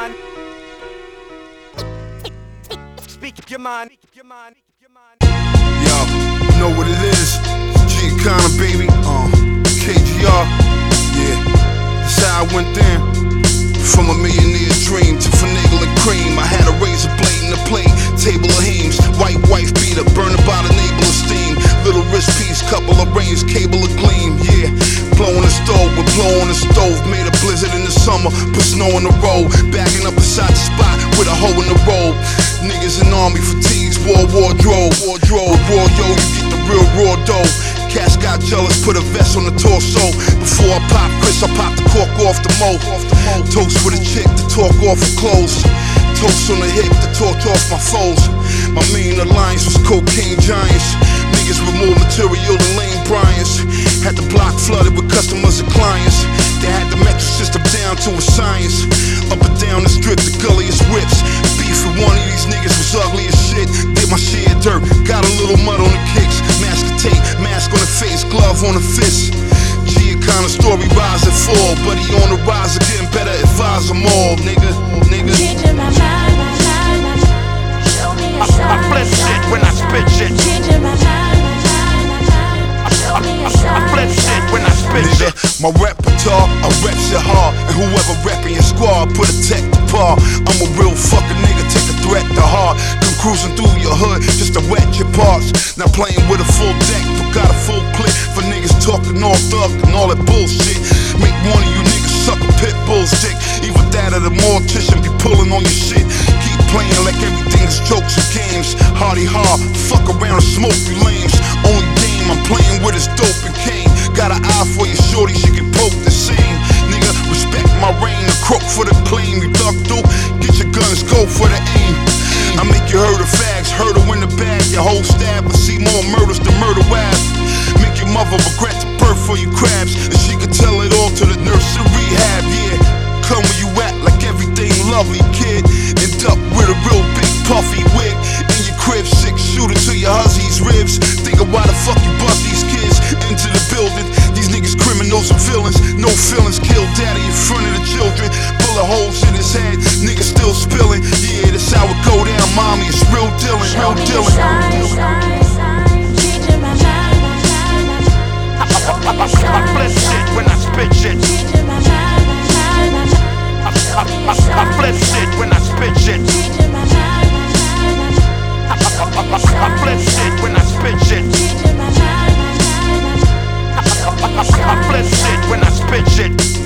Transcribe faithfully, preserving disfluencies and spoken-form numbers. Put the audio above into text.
mind. Speak your mind. Yo, you know what it is? G Econo, baby. Uh, K G R. Yeah, that's how I went down. From a millionaire dream to finagling cream. I had a razor blade in the plate, table of Hames. White wife beater, burning by the navel of steam. Little wrist piece, couple of rings, cable of gleam. Yeah, blowing the stove with blow on the stove. Made a blizzard in the summer, put snow on the road. Bagging up beside the spot with a hole in the road. Niggas in army fatigues, war wardrobe. Wardrobe, raw yo, you get the real raw dough. Cats got jealous, put a vest on the torso. Before I pop Chris, I pop the cork off the mo. Toast with a chick to talk off her clothes. Toast on the hip to torch off my foes. My main alliance was cocaine giants. Niggas with more material than Lane Bryant's. Had the block flooded with customers and clients. They had the metric system down to a science. Up and down the strip, the gulliest whips. Beef with one of these niggas was ugly as shit. Did my share of dirt, got a little mud on the kicks. Mask of tape, mask on the face, glove on the fist. G Econo story rise and fall, but he on the rise again, better advise them all, nigga, nigga. Changing my mind, my mind, my mind. Show me a sign, I flip shit when I spit shit. Changing my mind, my mind, my mind. Show me a sign, I flip shit when I spit Nigga, shit. my repertoire, I rep shit hard. And whoever reppin' your squad, put a tech to par. I'm a real fucking nigga, take a threat to heart. Come cruising through your hood just to wet your parts. Now playing with a full deck, forgot a full clip. For niggas talking all thug and all that bullshit. Make one of you niggas suck a pit bull's dick. Either that or the mortician be pulling on your shit. Keep playing like everything's jokes and games. Hardy hard, fuck around and smoke you lames. Only game I'm playing with is dope and cane. Got an eye for your shorty, she can poke the same. Nigga, respect my reign, the croak for the claim. You duck through, get your guns, go for the aim. I make you hurt the fags, hurt her in the bag. Your whole stab, but see more murders than murder wives. Make your mother regret the birth for you crabs. And she could tell it all to the nurse in rehab, yeah. Come where you at like everything lovely, kid. End up with a real big puffy wig. In your crib, six shooter to your hussy's ribs. Think of why the fuck you bust these kids into the building. These niggas criminals and villains. No feelings, kill daddy in front of the children. Bullet holes in his head, niggas still spilling. Yeah, that's how it go down, mommy, it's real dealing, real dealing. Changing my mind, my mind, my mind. I flip shit when I spit shit. Changing my mind, my mind, my mind. I flip shit when I spit shit. Changing my mind, my mind, my mind. I flip shit when I spit shit. Changing my mind, my mind, my mind. I flip shit when I spit shit.